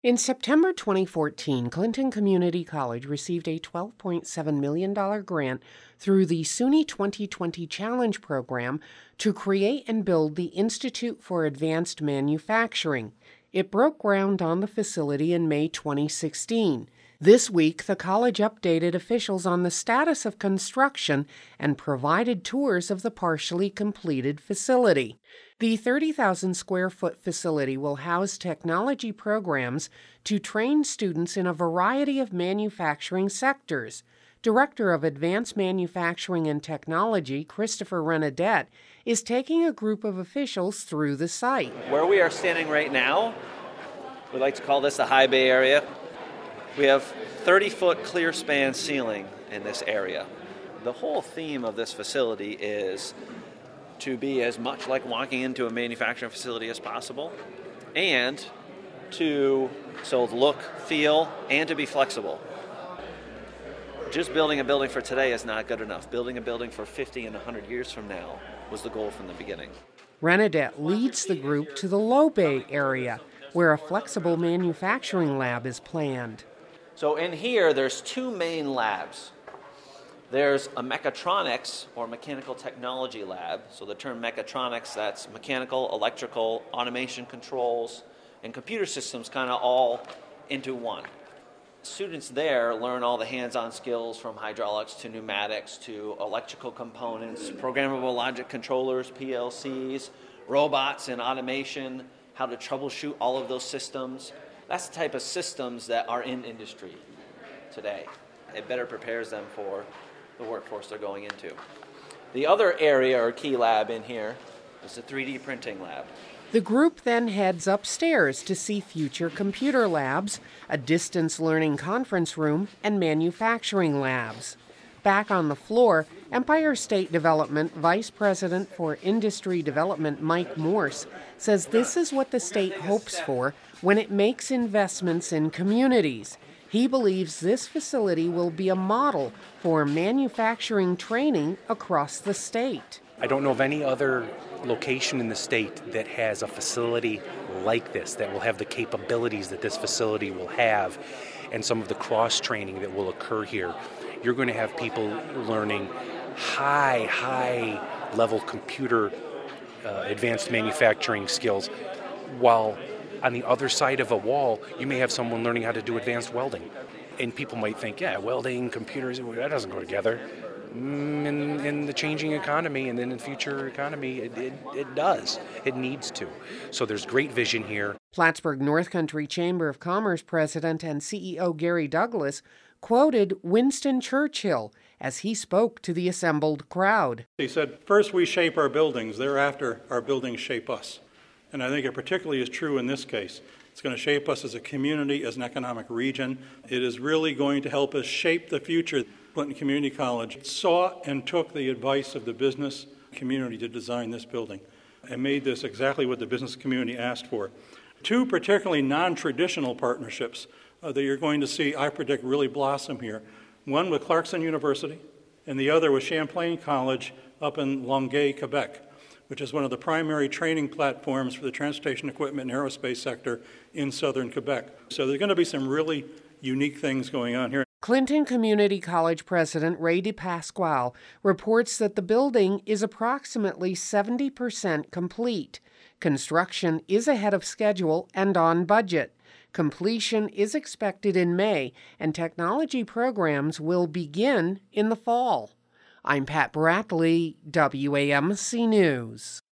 In September 2014, Clinton Community College received a $12.7 million grant through the SUNY 2020 Challenge program to create and build the Institute for Advanced Manufacturing. It broke ground on the facility in May 2016. This week, the college updated officials on the status of construction and provided tours of the partially completed facility. The 30,000 square foot facility will house technology programs to train students in a variety of manufacturing sectors. Director of Advanced Manufacturing and Technology, Christopher Renadette, is taking a group of officials through the site. Where we are standing right now, we like to call this the High Bay area. We have 30-foot clear span ceiling in this area. The whole theme of this facility is to be as much like walking into a manufacturing facility as possible, and to look, feel, and to be flexible. Just building a building for today is not good enough. Building a building for 50 and 100 years from now was the goal from the beginning. Renadette leads the group to the Low Bay area, where a flexible manufacturing lab is planned. So in here, there's two main labs. There's a mechatronics or mechanical technology lab. So the term mechatronics, that's mechanical, electrical, automation controls, and computer systems kind of all into one. Students there learn all the hands-on skills from hydraulics to pneumatics to electrical components, programmable logic controllers, PLCs, robots and automation, how to troubleshoot all of those systems. That's the type of systems that are in industry today. It better prepares them for the workforce they're going into. The other area or key lab in here is the 3D printing lab. The group then heads upstairs to see future computer labs, a distance learning conference room, and manufacturing labs. Back on the floor, Empire State Development Vice President for Industry Development Mike Morse says this is what the state hopes for when it makes investments in communities. He believes this facility will be a model for manufacturing training across the state. I don't know of any other location in the state that has a facility like this, that will have the capabilities that this facility will have and some of the cross-training that will occur here. You're going to have people learning high-level computer advanced manufacturing skills, while on the other side of a wall, you may have someone learning how to do advanced welding. And people might think, yeah, welding, computers, that doesn't go together. In the changing economy and in the future economy, it does. It needs to. So there's great vision here. Plattsburgh North Country Chamber of Commerce President and CEO Gary Douglas quoted Winston Churchill as he spoke to the assembled crowd. He said, "First we shape our buildings, thereafter our buildings shape us." And I think it particularly is true in this case. It's going to shape us as a community, as an economic region. It is really going to help us shape the future. Clinton Community College saw and took the advice of the business community to design this building and made this exactly what the business community asked for. Two particularly non-traditional partnerships that you're going to see, I predict, really blossom here. One with Clarkson University and the other with Champlain College up in Longueuil, Quebec, which is one of the primary training platforms for the transportation equipment and aerospace sector in southern Quebec. So there's going to be some really unique things going on here. Clinton Community College President Ray DePasquale reports that the building is approximately 70% complete. Construction is ahead of schedule and on budget. Completion is expected in May, and technology programs will begin in the fall. I'm Pat Bradley, WAMC News.